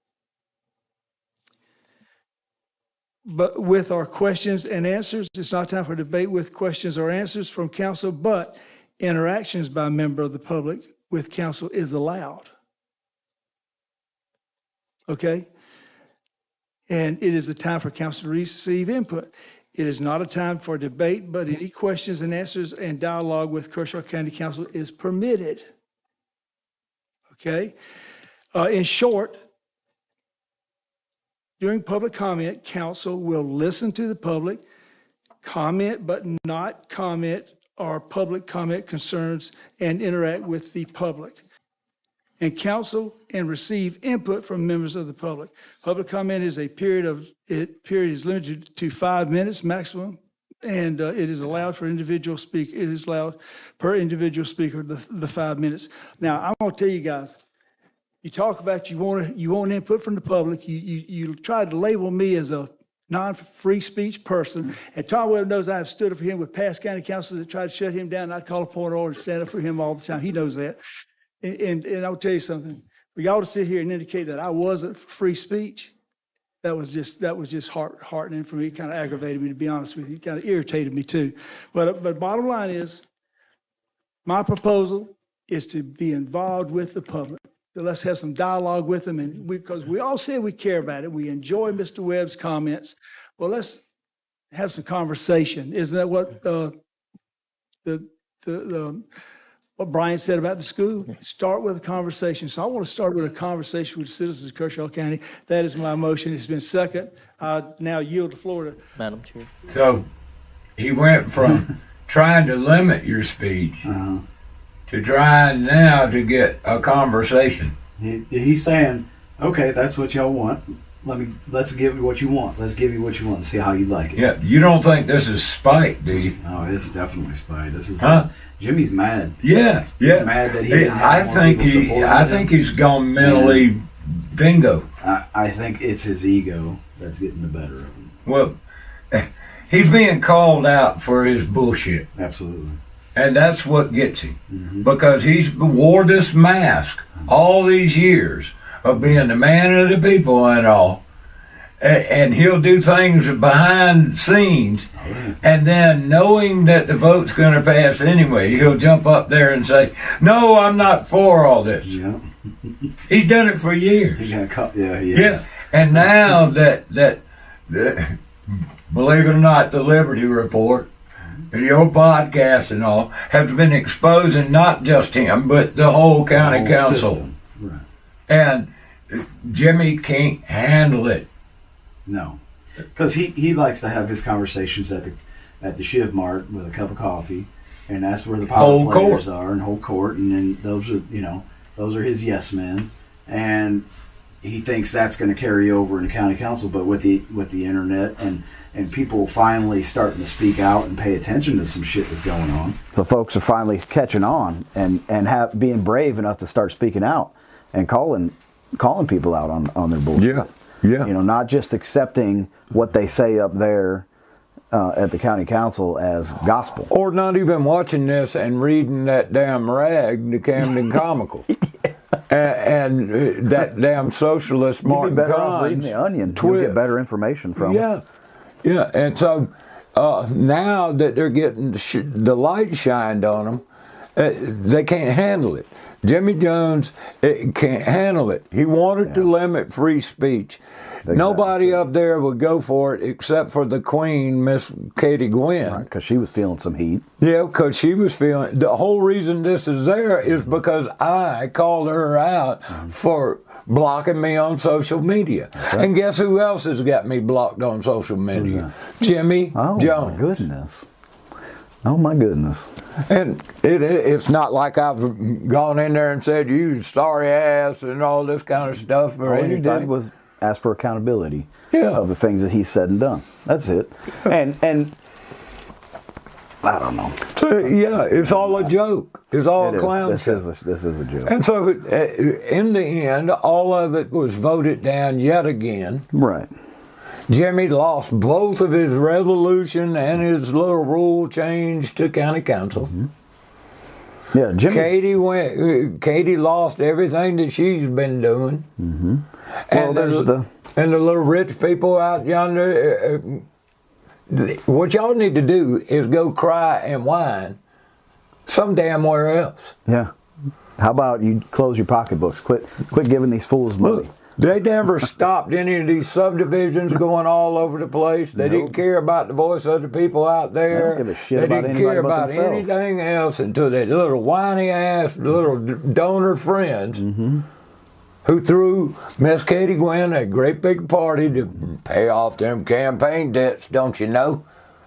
but with our questions and answers. It's not time for debate with questions or answers from council, but interactions by a member of the public with council is allowed. Okay? And it is a time for council to receive input. It is not a time for debate, but any questions and answers and dialogue with Kershaw County Council is permitted. Okay? Uh, in short, during public comment, council will listen to the public, comment but not comment or public comment concerns, and interact with the public. And council and receive input from members of the public. Public comment is a period of, it period is limited to five minutes maximum, and uh, it is allowed for individual speaker, it is allowed per individual speaker, the, the five minutes. Now, I'm gonna tell you guys, you talk about you want you want input from the public, you, you, you try to label me as a non-free speech person, and Tom Webb knows I have stood up for him with past county councilors that tried to shut him down, and I'd call a point of order and stand up for him all the time. He knows that. And, and, and I'll tell you something, for y'all to sit here and indicate that I wasn't for free speech, that was just that was just heart, heartening for me. It kind of aggravated me, to be honest with you. It kind of irritated me too. But, but bottom line is, my proposal is to be involved with the public. So let's have some dialogue with them, and we, because we all say we care about it. We enjoy Mister Webb's comments. Well, let's have some conversation. Isn't that what uh, the, the, the what Brian said about the school. Start with a conversation. So I want to start with a conversation with the citizens of Kershaw County. That is my motion. It's been second. I now yield the floor to Madam Chair. So he went from trying to limit your speech Uh-huh. to trying now to get a conversation. He, he's saying, okay, that's what y'all want. Let me let's give you what you want. Let's give you what you want and see how you like it. Yeah, you don't think this is spite, do you? Oh, it's definitely spite. This is Huh? Jimmy's mad. Yeah, yeah. He's mad that he Hey, didn't have I more think people he, supporting I him. think he's gone mentally bingo. I, I think it's his ego that's getting the better of him. Well, he's being called out for his bullshit. Absolutely. And that's what gets him. Mm-hmm. Because he's wore this mask all these years of being the man of the people and all. A- And he'll do things behind the scenes. Oh, yeah. And then knowing that the vote's going to pass anyway, he'll jump up there and say, no, I'm not for all this. Yeah. He's done it for years. He got caught. Yeah, he Yeah. is. And now that, that, that, believe it or not, the Liberty Report and your podcast and all have been exposing not just him, but the whole county The whole council. system. Right. And Jimmy can't handle it. No, because he, he likes to have his conversations at the at the Shiv Mart with a cup of coffee, and that's where the power Whole players court. are, and whole court, and then those are you know those are his yes men, and he thinks that's going to carry over in the county council. But with the with the internet and and people finally starting to speak out and pay attention to some shit that's going on. So folks are finally catching on and and have being brave enough to start speaking out and calling calling people out on on their bullshit. Yeah, yeah. You know, not just accepting what they say up there uh, at the county council as gospel. Or not even watching this and reading that damn rag, the Camden Comical. yeah. And, and uh, that damn socialist You'd Martin be better off reading Kahn's the Onion. twist. You'll get better information from it. Yeah, yeah. And so uh, now that they're getting sh- the light shined on them, uh, they can't handle it. Jimmy Jones uh, can't handle it. He wanted Yeah. to limit free speech. Exactly. Nobody up there would go for it except for the Queen, Miss Katie Gwynn. Because she was feeling some heat. Yeah, because she was feeling. The whole reason this is there is because I called her out Mm-hmm. for blocking me on social media. right. And guess who else has got me blocked on social media? Jimmy Oh, Jones. my goodness. Oh, my goodness. And it, it, it's not like I've gone in there and said, you sorry ass and all this kind of stuff or All you anything. did was ask for accountability Yeah. of the things that he said and done. That's it. And and I don't know. So, yeah, it's all a joke. It's all It a is. clown This show. is a, this is a joke. And so, uh, in the end, all of it was voted down yet again. Right. Jimmy lost both of his resolution and his little rule change to county council. Mm-hmm. Yeah, Jimmy. Katie went. Uh, Katie lost everything that she's been doing. Mm-hmm. And Well, there's the, the and the little rich people out yonder. Uh, uh, what y'all need to do is go cry and whine some damn where else. yeah. How about you close your pocketbooks? Quit quit giving these fools money. Look, they never stopped any of these subdivisions going all over the place. They didn't care about the voice of the people out there. They don't give a shit they about didn't anybody care but about themselves. anything else until their little whiny ass little donor friends Mm-hmm. who threw Miss Katie Gwynn a great big party to pay off them campaign debts, don't you know?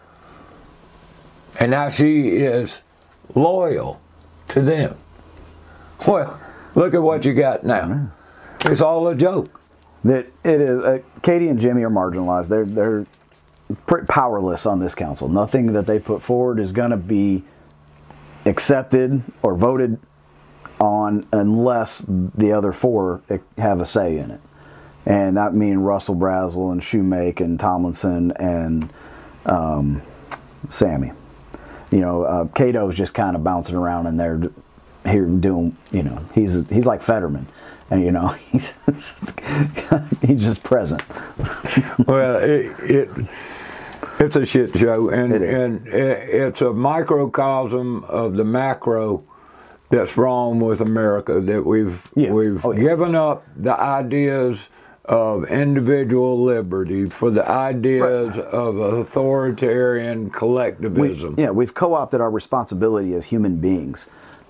And now she is loyal to them. Well, look at what you got now. It's all a joke. That it is. Uh, Katie and Jimmy are marginalized. They're they're pretty powerless on this council. Nothing that they put forward is going to be accepted or voted on unless the other four have a say in it. And that mean Russell Brazel and Shoemake and Tomlinson and um, Sammy. You know, uh, Cato's just kind of bouncing around in there here doing. You know, he's he's like Fetterman. And you know, he's he's just present. Well, it, it it's a shit show, and It is. and it, it's a microcosm of the macro that's wrong with America. That we've Yeah. we've Oh, yeah. given up the ideas of individual liberty for the ideas of authoritarian We, collectivism. yeah, we've co-opted our responsibility as human beings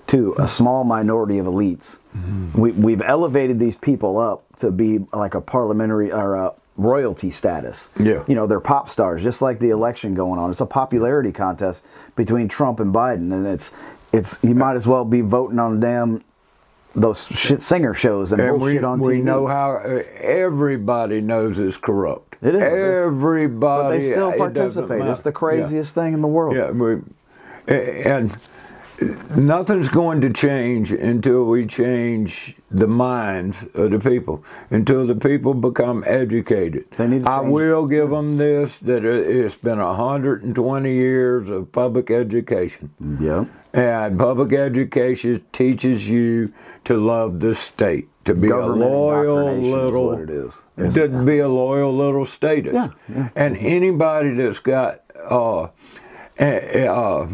to a small minority of elites. Mm-hmm. We, we've elevated these people up to be like a parliamentary or a royalty status. Yeah. You know, they're pop stars, just like the election going on. It's a popularity contest between Trump and Biden, and it's it's you might as well be voting on damn those shit singer shows and, and bullshit we, on T V. We know how uh, everybody knows it's corrupt. It is. Everybody. But they still it doesn't participate. matter. It's the craziest yeah. thing in the world. Yeah, we, and nothing's going to change until we change the minds of the people, until the people become educated. They need to I change. will give them this, that it's been one hundred twenty years of public education. Yeah. And public education teaches you to love the state, to be Government a loyal indoctrination little, is what it is. to be a loyal little status. Yeah, yeah. And anybody that's got uh, uh,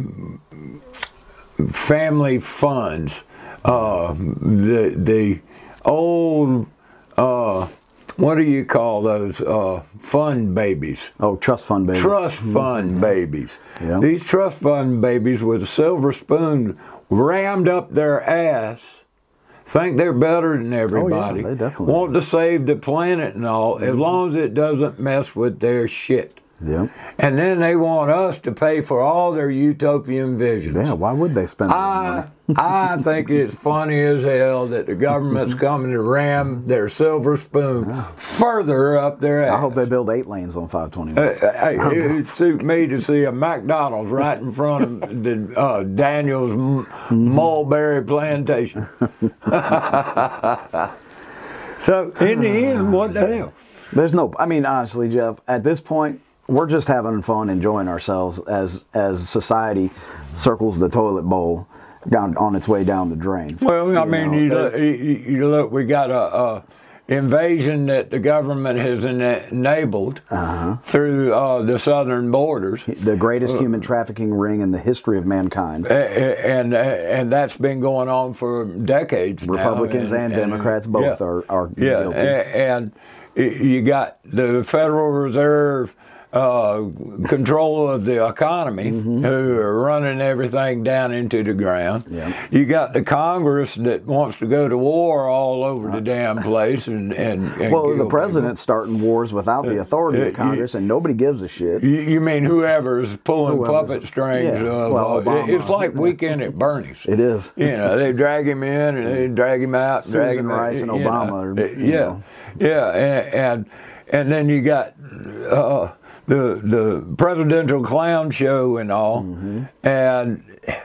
family funds, uh, the the old uh, what do you call those uh, fund babies? Oh, trust fund babies. Trust fund mm-hmm. babies. Yeah. These trust fund babies with a silver spoon rammed up their ass, think they're better than everybody. Oh, yeah, they definitely want to save the planet and all, mm-hmm. as long as it doesn't mess with their shit. Yeah. And then they want us to pay for all their utopian visions. Yeah, why would they spend that I, money? I think it's funny as hell that the government's coming to ram their silver spoon yeah. further up their ass. I hope they build eight lanes on five twenty-one. Uh, hey, it would suit me to see a McDonald's right in front of the uh, Daniel's mulberry plantation. So, in the end, what the hell? There's no, I mean, honestly, Jeff, at this point, we're just having fun, enjoying ourselves as as society circles the toilet bowl down on its way down the drain. Well, I you mean, know, you, look, you, you look, we got a, a invasion that the government has enabled uh-huh. through uh, the southern borders. The greatest uh, human trafficking ring in the history of mankind. And and, and that's been going on for decades Republicans now. And, and Democrats and, both yeah, are, are yeah, guilty. And, and you got the Federal Reserve uh, control of the economy, mm-hmm. who are running everything down into the ground. Yeah. You got the Congress that wants to go to war all over right. the damn place. And, and, and well, the president's people. starting wars without the authority uh, of Congress, you, and nobody gives a shit. You, you mean whoever's pulling Whoever's, puppet strings? Yeah. Of, well, uh, Obama, it's like Weekend at Bernie's. It is. You know, they drag him in and they drag him out. And Susan drag him Rice out, and Obama. Know. Are, yeah, know. yeah, and, and and then you got. Uh, The the presidential clown show and all, mm-hmm. and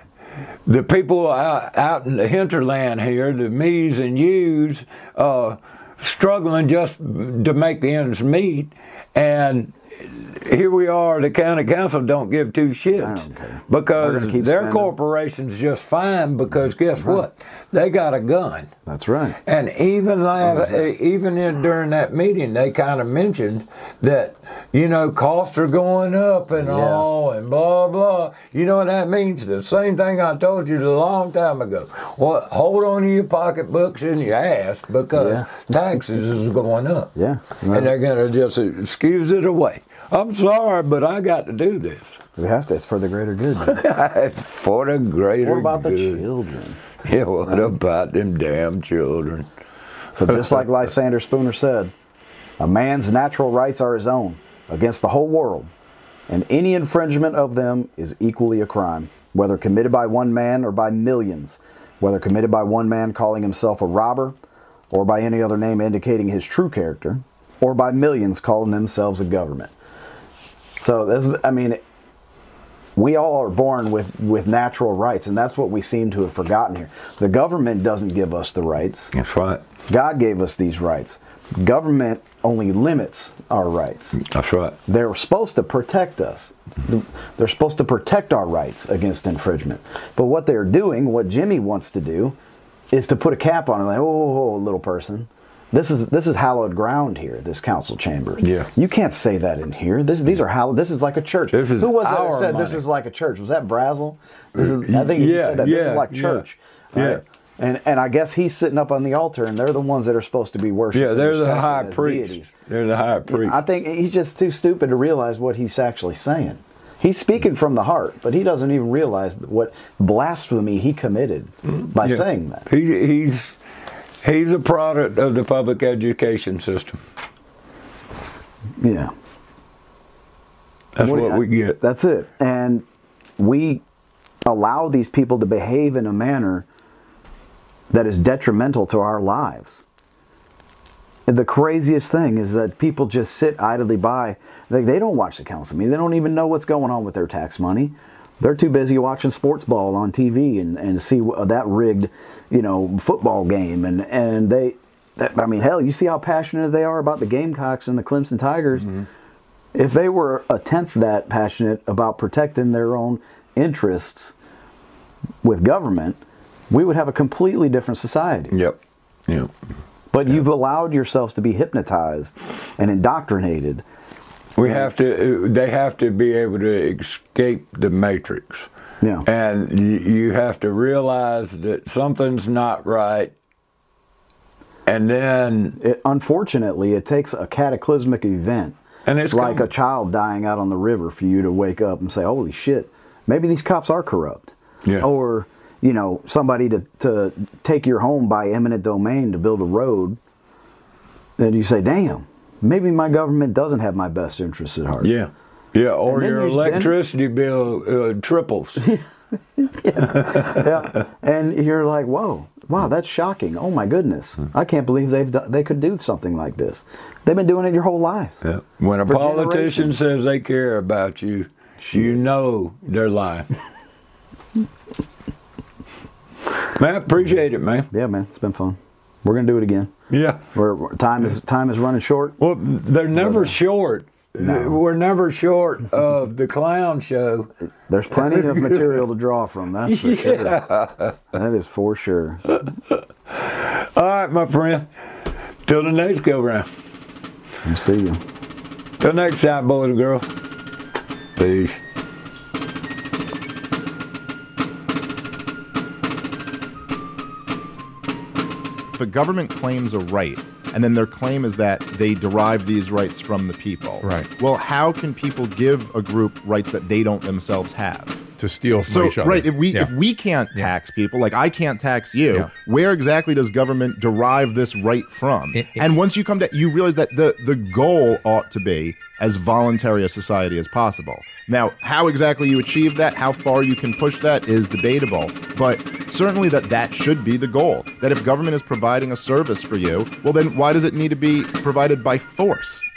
the people out, out in the hinterland here, the me's and you's, uh, struggling just to make the ends meet, and here we are. The county council don't give two shits because their spending. corporation's just fine. Because guess right. what? They got a gun. That's right. And even that, even in, during that meeting, they kind of mentioned that you know costs are going up and yeah. all and blah blah. You know what that means? The same thing I told you a long time ago. Well, hold on to your pocketbooks and your ass because yeah. taxes is going up. Yeah, and they're gonna just excuse it away. I'm sorry, but I got to do this. We have to. It's for the greater good. It's for the greater good. What about good. the children? Yeah, what right? about them damn children? So just like Lysander Spooner said, a man's natural rights are his own against the whole world, and any infringement of them is equally a crime, whether committed by one man or by millions, whether committed by one man calling himself a robber or by any other name indicating his true character, or by millions calling themselves a government. So, this, I mean, we all are born with, with natural rights, and that's what we seem to have forgotten here. The government doesn't give us the rights. That's right. God gave us these rights. Government only limits our rights. That's right. They're supposed to protect us. They're supposed to protect our rights against infringement. But what they're doing, what Jimmy wants to do, is to put a cap on it. Like, oh, oh, little person. This is this is hallowed ground here, this council chamber. Yeah. You can't say that in here. This these are hallowed. This is like a church. This is Who was that our that said money. This is like a church? Was that Brazel? This is, I think he yeah, said that. Yeah, this is like church. Yeah. Right? yeah. And and I guess he's sitting up on the altar, and they're the ones that are supposed to be worshipped. Yeah, they're the high as priest. deities. They're the high priest. I think he's just too stupid to realize what he's actually saying. He's speaking from the heart, but he doesn't even realize what blasphemy he committed by Yeah. saying that. He, he's he's a product of the public education system. Yeah. That's what, what we get. That's it. And we allow these people to behave in a manner that is detrimental to our lives. And the craziest thing is that people just sit idly by. They, they don't watch the council meeting. They don't even know what's going on with their tax money. They're too busy watching sports ball on T V and, and see that rigged, you know, football game. And, and they, that, I mean, hell, you see how passionate they are about the Gamecocks and the Clemson Tigers. Mm-hmm. If they were a tenth that passionate about protecting their own interests with government, we would have a completely different society. Yep. Yep. But you've allowed yourselves to be hypnotized and indoctrinated. We have to. They have to be able to escape the matrix. Yeah. And you, you have to realize that something's not right. And then, it, unfortunately, it takes a cataclysmic event, and it's like coming. a child dying out on the river, for you to wake up and say, "Holy shit, maybe these cops are corrupt." Yeah. Or, you know, somebody to, to take your home by eminent domain to build a road, and you say, damn, maybe my government doesn't have my best interests at heart. Yeah. Yeah, or And then your you- electricity bill uh, triples. Yeah. And you're like, whoa, wow, that's shocking. Oh, my goodness. I can't believe they've do- they could do something like this. They've been doing it your whole life. Yeah. When a For politician generations. says they care about you, you know they're lying. Man, appreciate it, man. Yeah, man, it's been fun. We're gonna do it again. Yeah. We're, we're- time is time is running short. Well, they're never short. No. We're never short of the clown show. There's plenty of material to draw from. That's for sure. Yeah. That is for sure. All right, my friend. Till the next go round. We'll see you. Till next time, boys and girls. Peace. If a government claims a right, and then their claim is that they derive these rights from the people. Right. Well, how can people give a group rights that they don't themselves have? To steal from So, each other. right, if we Yeah. if we can't tax people, like I can't tax you, Yeah. where exactly does government derive this right from? It- it- and once you come to, you realize that the the goal ought to be as voluntary a society as possible. Now, how exactly you achieve that, how far you can push that is debatable, but certainly that that should be the goal. That if government is providing a service for you, well then why does it need to be provided by force?